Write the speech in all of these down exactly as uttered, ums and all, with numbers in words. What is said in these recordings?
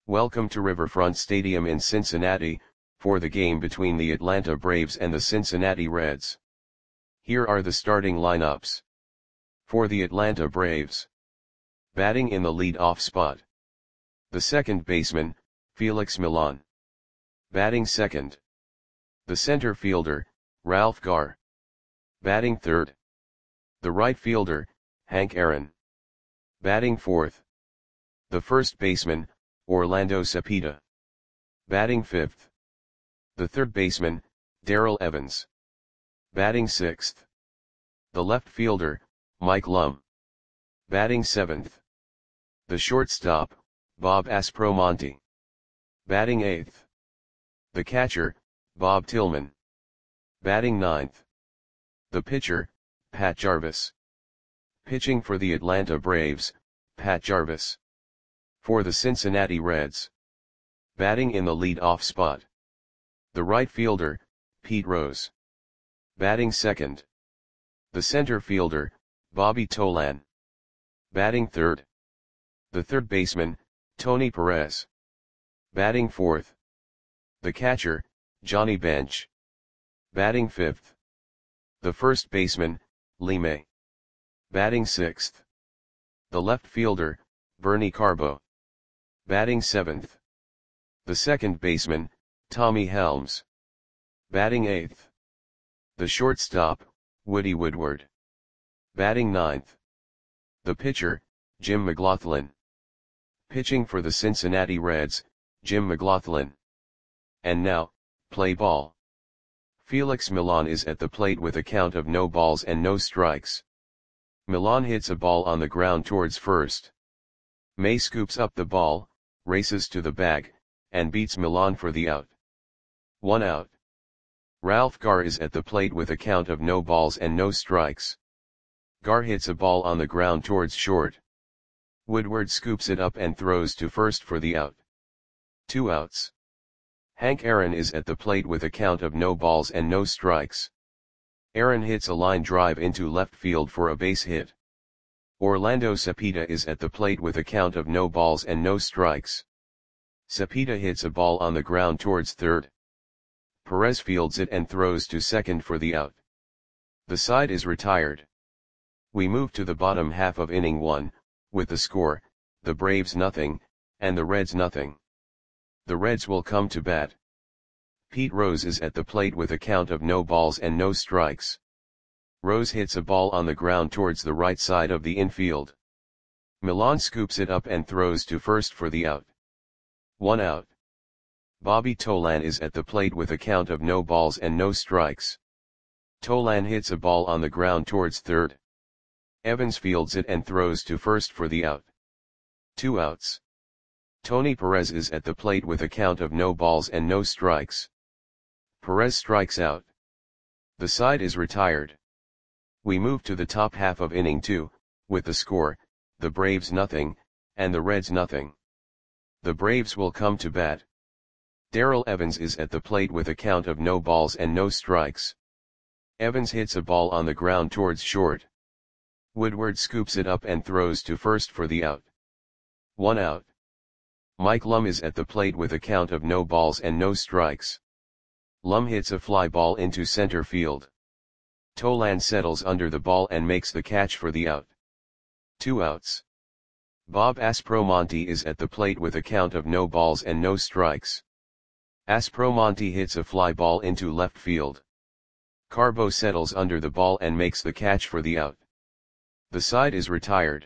Welcome to Riverfront Stadium in Cincinnati, for the game between the Atlanta Braves and the Cincinnati Reds. Here are the starting lineups. For the Atlanta Braves. Batting in the lead-off spot. The second baseman, Felix Millan. Batting second. The center fielder, Ralph Garr. Batting third. The right fielder, Hank Aaron. Batting fourth. The first baseman, Orlando Cepeda. Batting fifth. The third baseman, Darrell Evans. Batting sixth. The left fielder, Mike Lum. Batting seventh. The shortstop, Bob Aspromonte. Batting eighth. The catcher, Bob Tillman. Batting ninth. The pitcher, Pat Jarvis. Pitching for the Atlanta Braves, Pat Jarvis. For the Cincinnati Reds. Batting in the lead-off spot. The right fielder, Pete Rose. Batting second. The center fielder, Bobby Tolan. Batting third. The third baseman, Tony Perez. Batting fourth. The catcher, Johnny Bench. Batting fifth. The first baseman, Lee May. Batting sixth. The left fielder, Bernie Carbo. Batting seventh. The second baseman, Tommy Helms. Batting eighth. The shortstop, Woody Woodward. Batting ninth. The pitcher, Jim McGlothlin. Pitching for the Cincinnati Reds, Jim McGlothlin. And now, play ball. Felix Millan is at the plate with a count of no balls and no strikes. Millan hits a ball on the ground towards first. May scoops up the ball, races to the bag, and beats Millan for the out. One out. Ralph Garr is at the plate with a count of no balls and no strikes. Garr hits a ball on the ground towards short. Woodward scoops it up and throws to first for the out. Two outs. Hank Aaron is at the plate with a count of no balls and no strikes. Aaron hits a line drive into left field for a base hit. Orlando Cepeda is at the plate with a count of no balls and no strikes. Cepeda hits a ball on the ground towards third. Perez fields it and throws to second for the out. The side is retired. We move to the bottom half of inning one, with the score, the Braves nothing, and the Reds nothing. The Reds will come to bat. Pete Rose is at the plate with a count of no balls and no strikes. Rose hits a ball on the ground towards the right side of the infield. Millan scoops it up and throws to first for the out. One out. Bobby Tolan is at the plate with a count of no balls and no strikes. Tolan hits a ball on the ground towards third. Evans fields it and throws to first for the out. Two outs. Tony Perez is at the plate with a count of no balls and no strikes. Perez strikes out. The side is retired. We move to the top half of inning two, with the score, the Braves nothing, and the Reds nothing. The Braves will come to bat. Darrell Evans is at the plate with a count of no balls and no strikes. Evans hits a ball on the ground towards short. Woodward scoops it up and throws to first for the out. One out. Mike Lum is at the plate with a count of no balls and no strikes. Lum hits a fly ball into center field. Tolan settles under the ball and makes the catch for the out. Two outs. Bob Aspromonte is at the plate with a count of no balls and no strikes. Aspromonte hits a fly ball into left field. Carbo settles under the ball and makes the catch for the out. The side is retired.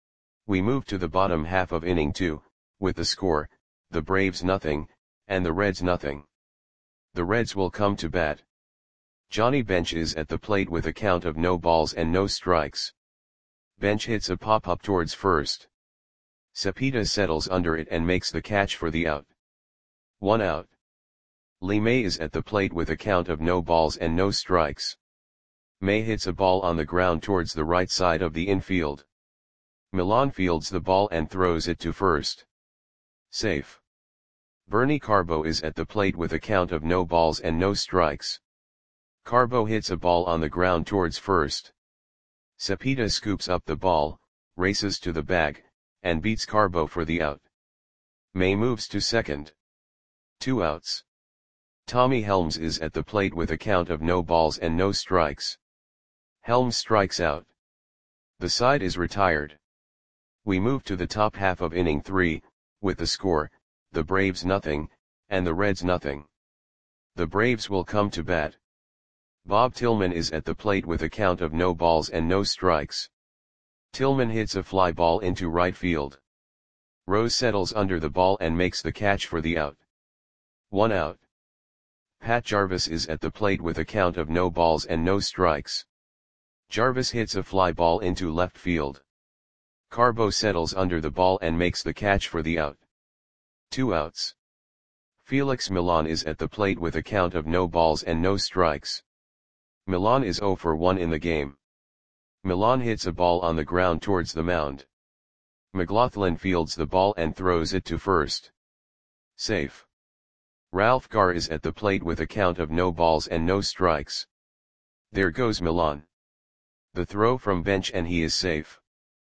We move to the bottom half of inning two, with the score, the Braves nothing, and the Reds nothing. The Reds will come to bat. Johnny Bench is at the plate with a count of no balls and no strikes. Bench hits a pop-up towards first. Cepeda settles under it and makes the catch for the out. One out. Lee May is at the plate with a count of no balls and no strikes. May hits a ball on the ground towards the right side of the infield. Millan fields the ball and throws it to first. Safe. Bernie Carbo is at the plate with a count of no balls and no strikes. Carbo hits a ball on the ground towards first. Cepeda scoops up the ball, races to the bag, and beats Carbo for the out. May moves to second. Two outs. Tommy Helms is at the plate with a count of no balls and no strikes. Helms strikes out. The side is retired. We move to the top half of inning three, with the score, the Braves nothing, and the Reds nothing. The Braves will come to bat. Bob Tillman is at the plate with a count of no balls and no strikes. Tillman hits a fly ball into right field. Rose settles under the ball and makes the catch for the out. One out. Pat Jarvis is at the plate with a count of no balls and no strikes. Jarvis hits a fly ball into left field. Carbo settles under the ball and makes the catch for the out. Two outs. Felix Millan is at the plate with a count of no balls and no strikes. Millan is oh for one in the game. Millan hits a ball on the ground towards the mound. McLaughlin fields the ball and throws it to first. Safe. Ralph Garr is at the plate with a count of no balls and no strikes. There goes Millan. The throw from bench and he is safe.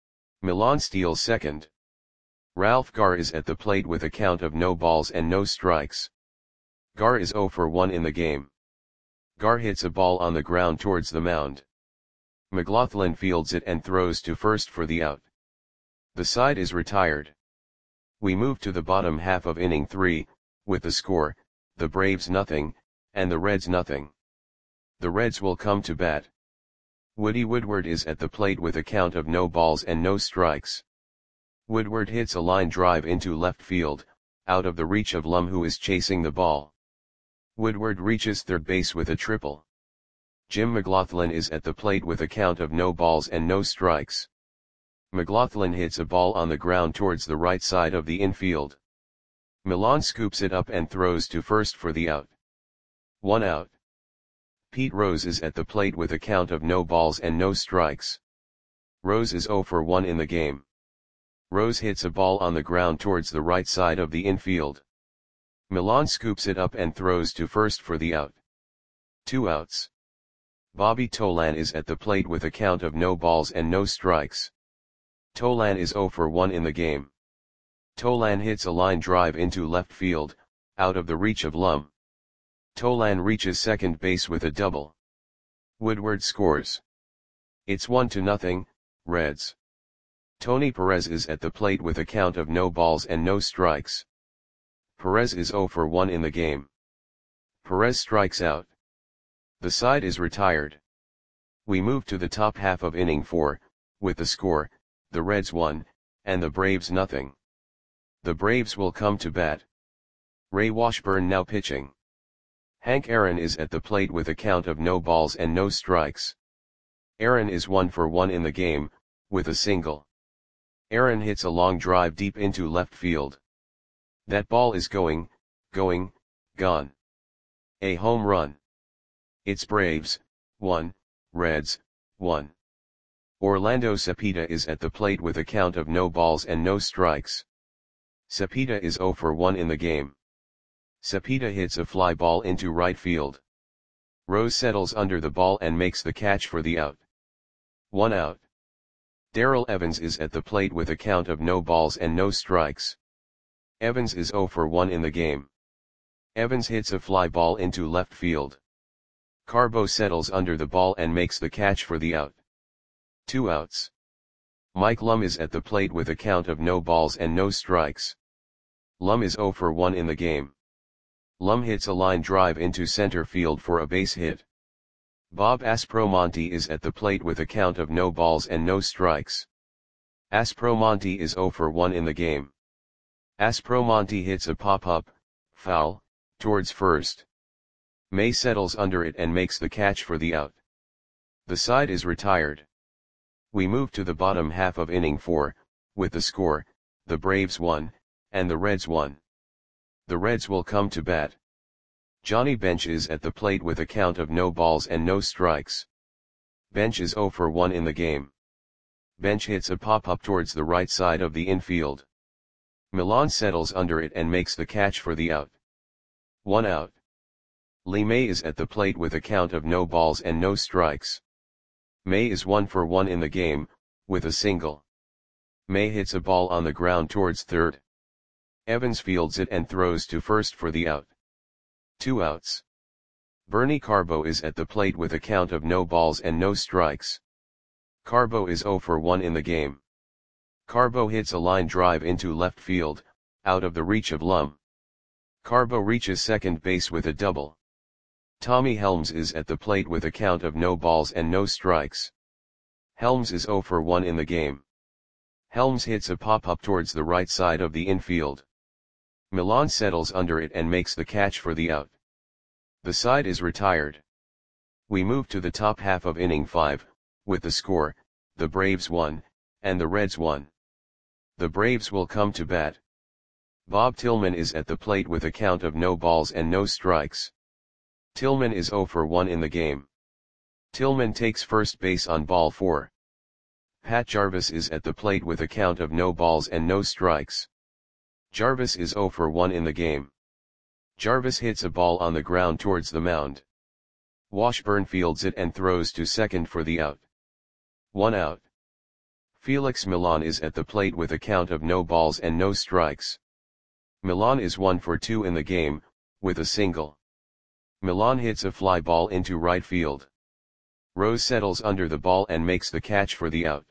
Millan steals second. Ralph Garr is at the plate with a count of no balls and no strikes. Garr is oh for one in the game. Garr hits a ball on the ground towards the mound. McLaughlin fields it and throws to first for the out. The side is retired. We move to the bottom half of inning three, with the score, the Braves nothing, and the Reds nothing. The Reds will come to bat. Woody Woodward is at the plate with a count of no balls and no strikes. Woodward hits a line drive into left field, out of the reach of Lum, who is chasing the ball. Woodward reaches third base with a triple. Jim McLaughlin is at the plate with a count of no balls and no strikes. McLaughlin hits a ball on the ground towards the right side of the infield. Millan scoops it up and throws to first for the out. One out. Pete Rose is at the plate with a count of no balls and no strikes. Rose is oh for one in the game. Rose hits a ball on the ground towards the right side of the infield. Millan scoops it up and throws to first for the out. Two outs. Bobby Tolan is at the plate with a count of no balls and no strikes. Tolan is oh for one in the game. Tolan hits a line drive into left field, out of the reach of Lum. Tolan reaches second base with a double. Woodward scores. It's one to nothing, Reds. Tony Perez is at the plate with a count of no balls and no strikes. Perez is oh for one in the game. Perez strikes out. The side is retired. We move to the top half of inning four, with the score, the Reds one, and the Braves nothing. The Braves will come to bat. Ray Washburn now pitching. Hank Aaron is at the plate with a count of no balls and no strikes. Aaron is one for one in the game, with a single. Aaron hits a long drive deep into left field. That ball is going, going, gone. A home run. It's Braves, one, Reds, one. Orlando Cepeda is at the plate with a count of no balls and no strikes. Cepeda is oh for one in the game. Cepeda hits a fly ball into right field. Rose settles under the ball and makes the catch for the out. One out. Darrell Evans is at the plate with a count of no balls and no strikes. Evans is oh for one in the game. Evans hits a fly ball into left field. Carbo settles under the ball and makes the catch for the out. Two outs. Mike Lum is at the plate with a count of no balls and no strikes. Lum is oh for one in the game. Lum hits a line drive into center field for a base hit. Bob Aspromonte is at the plate with a count of no balls and no strikes. Aspromonte is oh for one in the game. Aspromonte hits a pop-up, foul, towards first. May settles under it and makes the catch for the out. The side is retired. We move to the bottom half of inning four, with the score, the Braves one, and the Reds one. The Reds will come to bat. Johnny Bench is at the plate with a count of no balls and no strikes. Bench is oh for one in the game. Bench hits a pop-up towards the right side of the infield. Millan settles under it and makes the catch for the out. One out. Lee May is at the plate with a count of no balls and no strikes. May is one for one in the game, with a single. May hits a ball on the ground towards third. Evans fields it and throws to first for the out. Two outs. Bernie Carbo is at the plate with a count of no balls and no strikes. Carbo is oh for one in the game. Carbo hits a line drive into left field, out of the reach of Lum. Carbo reaches second base with a double. Tommy Helms is at the plate with a count of no balls and no strikes. Helms is oh for one in the game. Helms hits a pop-up towards the right side of the infield. Milan settles under it and makes the catch for the out. The side is retired. We move to the top half of inning five, with the score, the Braves won, and the Reds won. The Braves will come to bat. Bob Tillman is at the plate with a count of no balls and no strikes. Tillman is oh for one in the game. Tillman takes first base on ball four. Pat Jarvis is at the plate with a count of no balls and no strikes. Jarvis is oh for one in the game. Jarvis hits a ball on the ground towards the mound. Washburn fields it and throws to second for the out. One out. Felix Milan is at the plate with a count of no balls and no strikes. Milan is one for two in the game, with a single. Milan hits a fly ball into right field. Rose settles under the ball and makes the catch for the out.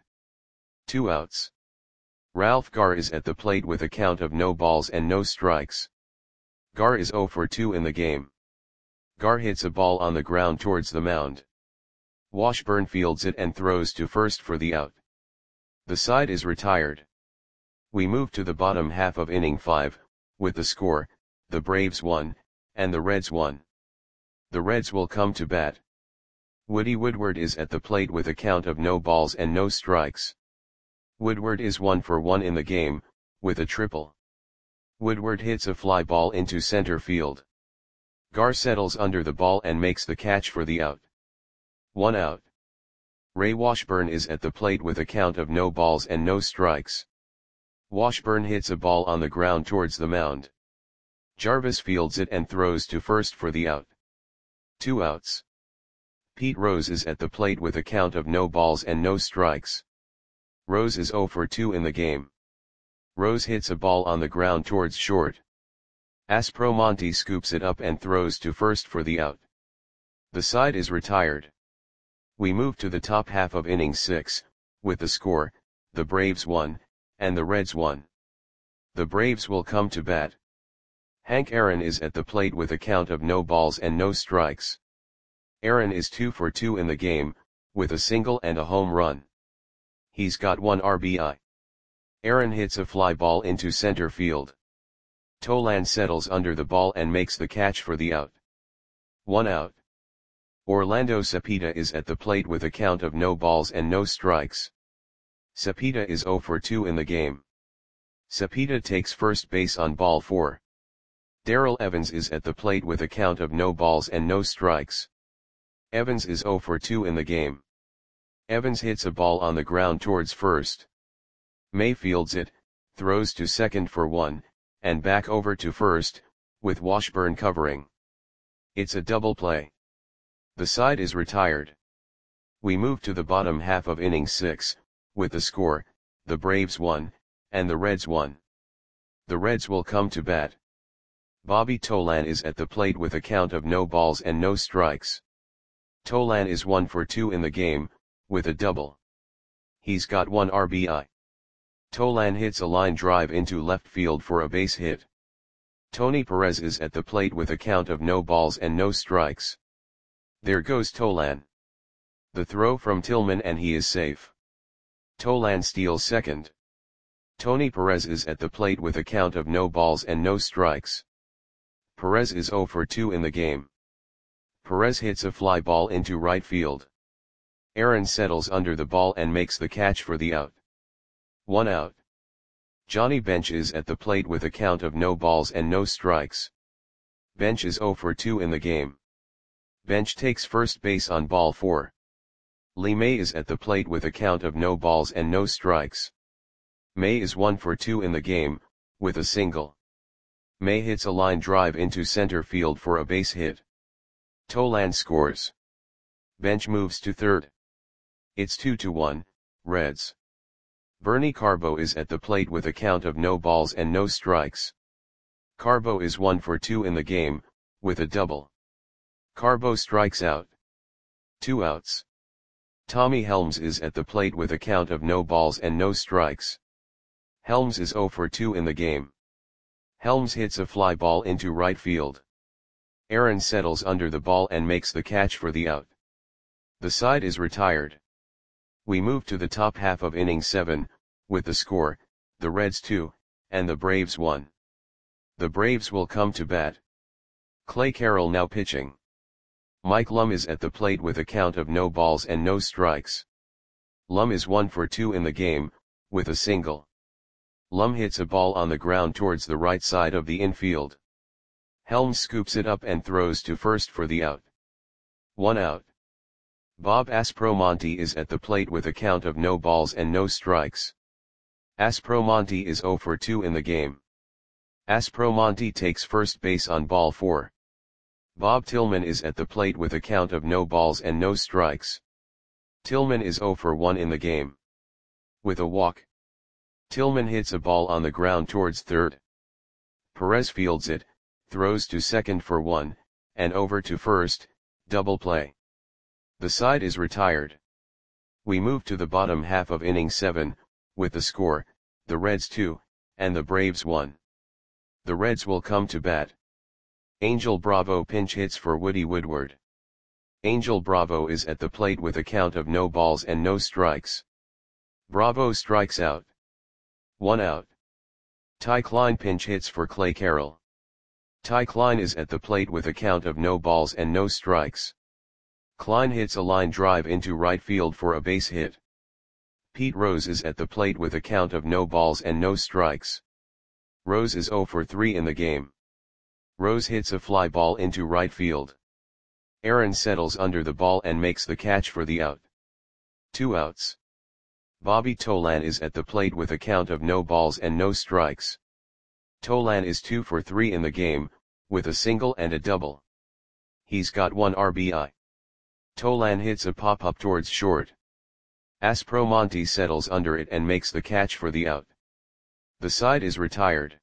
Two outs. Ralph Garr is at the plate with a count of no balls and no strikes. Garr is oh for two in the game. Garr hits a ball on the ground towards the mound. Washburn fields it and throws to first for the out. The side is retired. We move to the bottom half of inning five, with the score, the Braves won, and the Reds won. The Reds will come to bat. Woody Woodward is at the plate with a count of no balls and no strikes. Woodward is one for one in the game, with a triple. Woodward hits a fly ball into center field. Garr settles under the ball and makes the catch for the out. One out. Ray Washburn is at the plate with a count of no balls and no strikes. Washburn hits a ball on the ground towards the mound. Jarvis fields it and throws to first for the out. Two outs. Pete Rose is at the plate with a count of no balls and no strikes. Rose is oh for two in the game. Rose hits a ball on the ground towards short. Aspromonte scoops it up and throws to first for the out. The side is retired. We move to the top half of inning six, with the score, the Braves won, and the Reds won. The Braves will come to bat. Hank Aaron is at the plate with a count of no balls and no strikes. Aaron is two for two in the game, with a single and a home run. He's got one R B I. Aaron hits a fly ball into center field. Tolan settles under the ball and makes the catch for the out. One out. Orlando Cepeda is at the plate with a count of no balls and no strikes. Cepeda is oh for two in the game. Cepeda takes first base on ball four. Darrell Evans is at the plate with a count of no balls and no strikes. Evans is oh for two in the game. Evans hits a ball on the ground towards first. May fields it, throws to second for one, and back over to first, with Washburn covering. It's a double play. The side is retired. We move to the bottom half of inning six, with the score, the Braves won, and the Reds won. The Reds will come to bat. Bobby Tolan is at the plate with a count of no balls and no strikes. Tolan is one for two in the game, with a double. He's got one R B I. Tolan hits a line drive into left field for a base hit. Tony Perez is at the plate with a count of no balls and no strikes. There goes Tolan. The throw from Tillman and he is safe. Tolan steals second. Tony Perez is at the plate with a count of no balls and no strikes. Perez is oh for two in the game. Perez hits a fly ball into right field. Aaron settles under the ball and makes the catch for the out. One out. Johnny Bench is at the plate with a count of no balls and no strikes. Bench is oh for two in the game. Bench takes first base on ball four. Lee May is at the plate with a count of no balls and no strikes. May is one for two in the game, with a single. May hits a line drive into center field for a base hit. Tolan scores. Bench moves to third. It's two to one, Reds. Bernie Carbo is at the plate with a count of no balls and no strikes. Carbo is one for two in the game, with a double. Carbo strikes out. Two outs. Tommy Helms is at the plate with a count of no balls and no strikes. Helms is zero for two in the game. Helms hits a fly ball into right field. Aaron settles under the ball and makes the catch for the out. The side is retired. We move to the top half of inning seven, with the score, the Reds two, and the Braves one. The Braves will come to bat. Clay Carroll now pitching. Mike Lum is at the plate with a count of no balls and no strikes. Lum is one for two in the game, with a single. Lum hits a ball on the ground towards the right side of the infield. Helms scoops it up and throws to first for the out. One out. Bob Aspromonte is at the plate with a count of no balls and no strikes. Aspromonte is zero for two in the game. Aspromonte takes first base on ball four. Bob Tillman is at the plate with a count of no balls and no strikes. Tillman is zero for one in the game. With a walk. Tillman hits a ball on the ground towards third. Perez fields it, throws to second for one, and over to first, double play. The side is retired. We move to the bottom half of inning seven, with the score, the Reds two, and the Braves one. The Reds will come to bat. Angel Bravo pinch hits for Woody Woodward. Angel Bravo is at the plate with a count of no balls and no strikes. Bravo strikes out. One out. Ty Klein pinch hits for Clay Carroll. Ty Klein is at the plate with a count of no balls and no strikes. Klein hits a line drive into right field for a base hit. Pete Rose is at the plate with a count of no balls and no strikes. Rose is zero for three in the game. Rose hits a fly ball into right field. Aaron settles under the ball and makes the catch for the out. Two outs. Bobby Tolan is at the plate with a count of no balls and no strikes. Tolan is two for three in the game, with a single and a double. He's got one R B I. Tolan hits a pop-up towards short. Aspromonte settles under it and makes the catch for the out. The side is retired.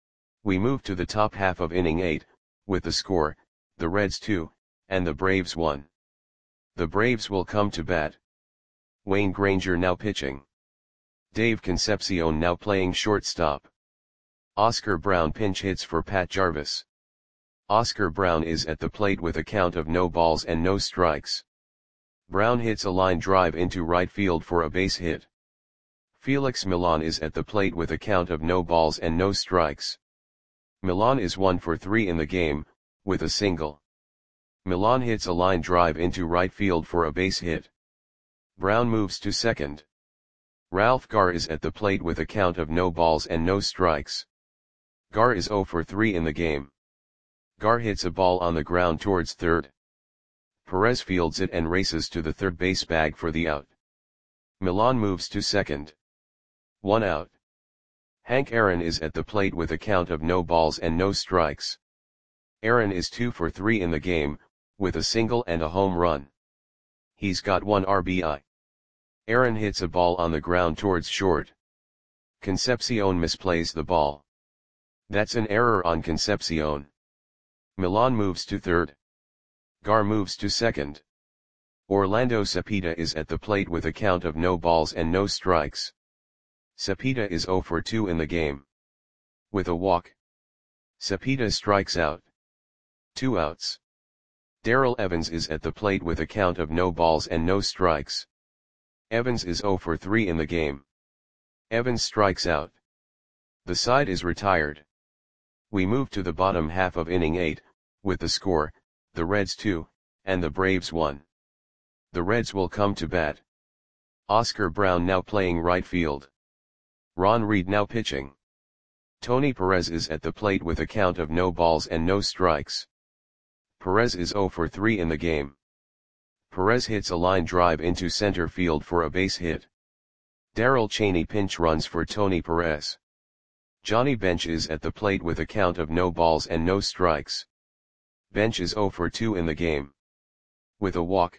We move to the top half of inning eight, with the score, the Reds two, and the Braves one. The Braves will come to bat. Wayne Granger now pitching. Dave Concepcion now playing shortstop. Oscar Brown pinch hits for Pat Jarvis. Oscar Brown is at the plate with a count of no balls and no strikes. Brown hits a line drive into right field for a base hit. Felix Milan is at the plate with a count of no balls and no strikes. Milan is one for three in the game, with a single. Milan hits a line drive into right field for a base hit. Brown moves to second. Ralph Garr is at the plate with a count of no balls and no strikes. Garr is zero for three in the game. Garr hits a ball on the ground towards third. Perez fields it and races to the third base bag for the out. Milan moves to second. One out. Hank Aaron is at the plate with a count of no balls and no strikes. Aaron is two for three in the game, with a single and a home run. He's got one R B I. Aaron hits a ball on the ground towards short. Concepcion misplays the ball. That's an error on Concepcion. Milan moves to third. Garr moves to second. Orlando Cepeda is at the plate with a count of no balls and no strikes. Cepeda is zero for two in the game. With a walk. Cepeda strikes out. Two outs. Darrell Evans is at the plate with a count of no balls and no strikes. Evans is zero for three in the game. Evans strikes out. The side is retired. We move to the bottom half of inning eight, with the score, the Reds two, and the Braves one. The Reds will come to bat. Oscar Brown now playing right field. Ron Reed now pitching. Tony Perez is at the plate with a count of no balls and no strikes. Perez is zero for three in the game. Perez hits a line drive into center field for a base hit. Darrell Chaney pinch runs for Tony Perez. Johnny Bench is at the plate with a count of no balls and no strikes. Bench is zero for two in the game. With a walk.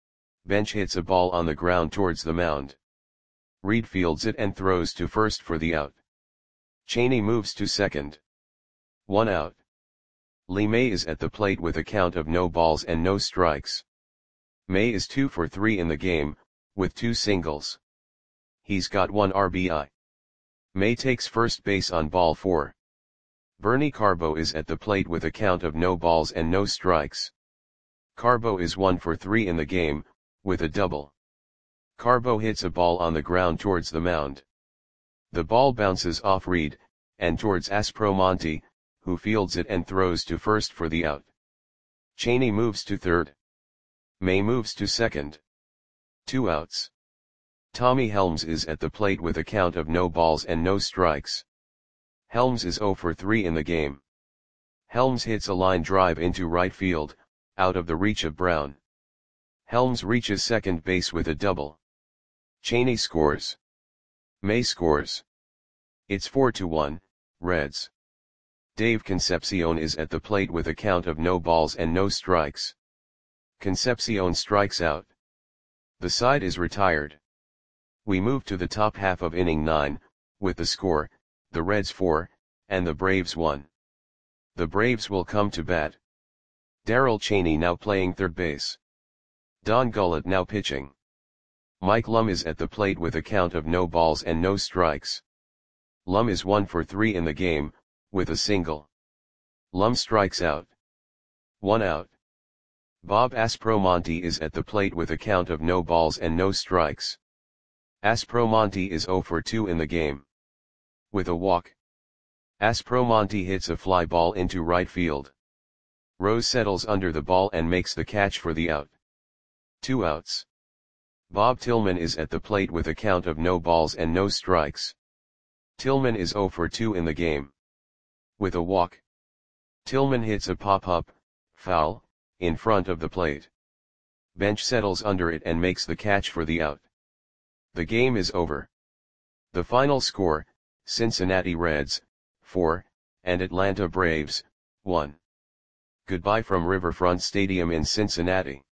Bench hits a ball on the ground towards the mound. Reed fields it and throws to first for the out. Chaney moves to second. One out. Lee May is at the plate with a count of no balls and no strikes. May is two for three in the game, with two singles. He's got one R B I. May takes first base on ball four. Bernie Carbo is at the plate with a count of no balls and no strikes. Carbo is one for three in the game, with a double. Carbo hits a ball on the ground towards the mound. The ball bounces off Reed, and towards Aspromonte, who fields it and throws to first for the out. Cheney moves to third. May moves to second. Two outs. Tommy Helms is at the plate with a count of no balls and no strikes. Helms is zero for three in the game. Helms hits a line drive into right field, out of the reach of Brown. Helms reaches second base with a double. Cheney scores. May scores. It's four to one, Reds. Dave Concepcion is at the plate with a count of no balls and no strikes. Concepcion strikes out. The side is retired. We move to the top half of inning nine, with the score, the Reds four, and the Braves one. The Braves will come to bat. Darrell Cheney now playing third base. Don Gullett now pitching. Mike Lum is at the plate with a count of no balls and no strikes. Lum is one for three in the game, with a single. Lum strikes out. One out. Bob Aspromonte is at the plate with a count of no balls and no strikes. Aspromonte is zero for two in the game. With a walk. Aspromonte hits a fly ball into right field. Rose settles under the ball and makes the catch for the out. Two outs. Bob Tillman is at the plate with a count of no balls and no strikes. Tillman is zero for two in the game. With a walk. Tillman hits a pop-up, foul, in front of the plate. Bench settles under it and makes the catch for the out. The game is over. The final score, Cincinnati Reds, four, and Atlanta Braves, one. Goodbye from Riverfront Stadium in Cincinnati.